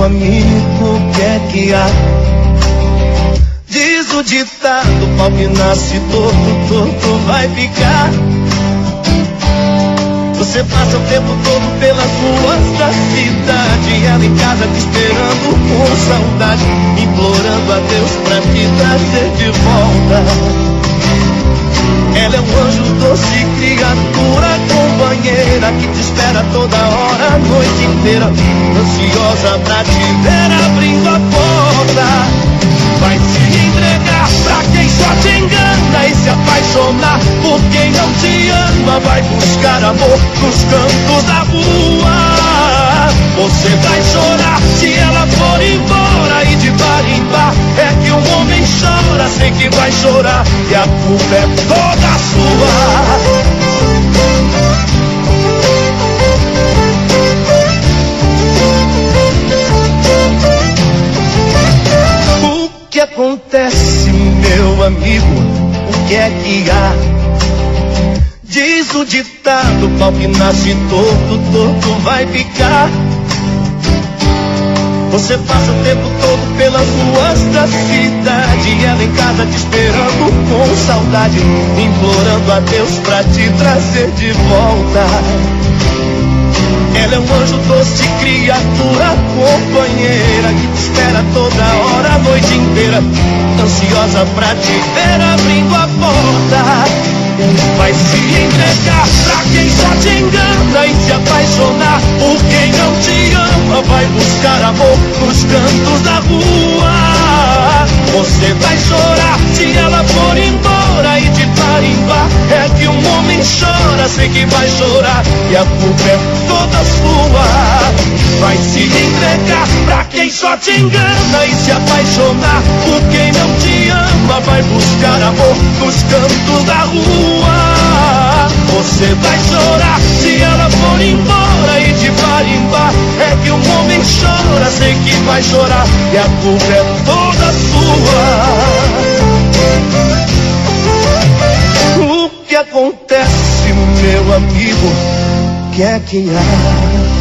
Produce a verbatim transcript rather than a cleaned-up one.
meu amigo, o que é que há? Diz o ditado, pau que nasce torto, torto vai ficar. Você passa o tempo todo pelas ruas da cidade, ela em casa te esperando com saudade, implorando a Deus pra te trazer de volta. Ela é um anjo doce, criatura companheira, que te espera toda hora, a noite inteira, ansiosa pra te ver abrindo a porta. Vai se entregar pra quem só te engana e se apaixonar por quem não te ama. Vai buscar amor nos cantos da rua. Você vai chorar se ela for embora, e de bar em bar é que um homem chora. Sei que vai chorar e a culpa é toda sua. O que acontece, meu amigo? O que é que há? Diz o ditado, pau que nasce torto, torto vai ficar. Você passa o tempo todo pelas ruas da cidade, ela em casa te esperando com saudade, implorando a Deus pra te trazer de volta. Ela é um anjo doce, criatura companheira, que te espera toda hora, a noite inteira, ansiosa pra te ver abrindo a porta. Vai se entregar pra quem só te engana e se apaixonar por quem não te ama. Vai buscar amor nos cantos da rua. Você vai chorar se ela for embora, e de bar em bar é que um homem chora. Sei que vai chorar e a culpa é toda sua. Vai se entregar pra quem só te engana e se apaixonar por quem não te ama. Vai buscar amor nos cantos da rua. Você vai chorar se ela for embora, e de bar em bar é que um homem chora. Sei que vai chorar e a culpa é toda sua. O que acontece, meu amigo? O que é que há?